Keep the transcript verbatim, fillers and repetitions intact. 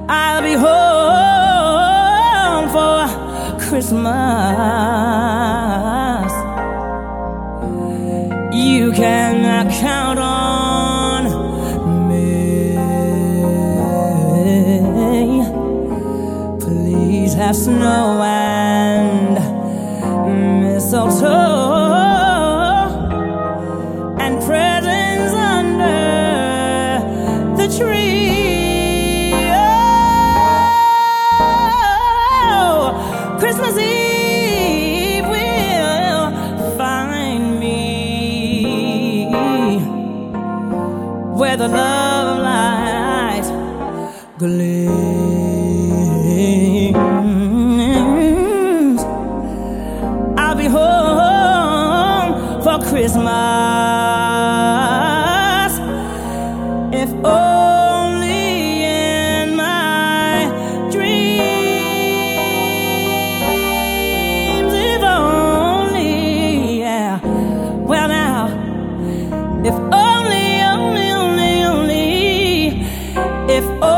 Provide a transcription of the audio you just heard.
I'll be home for Christmas. You can count on me. Please have snow and mistletoe and presents under the tree. Oh, Christmas Eve will find me where the love of light gleams. I'll be home for Christmas, if only in my dreams. If only, yeah. Well now, if only, only, only, only, if only.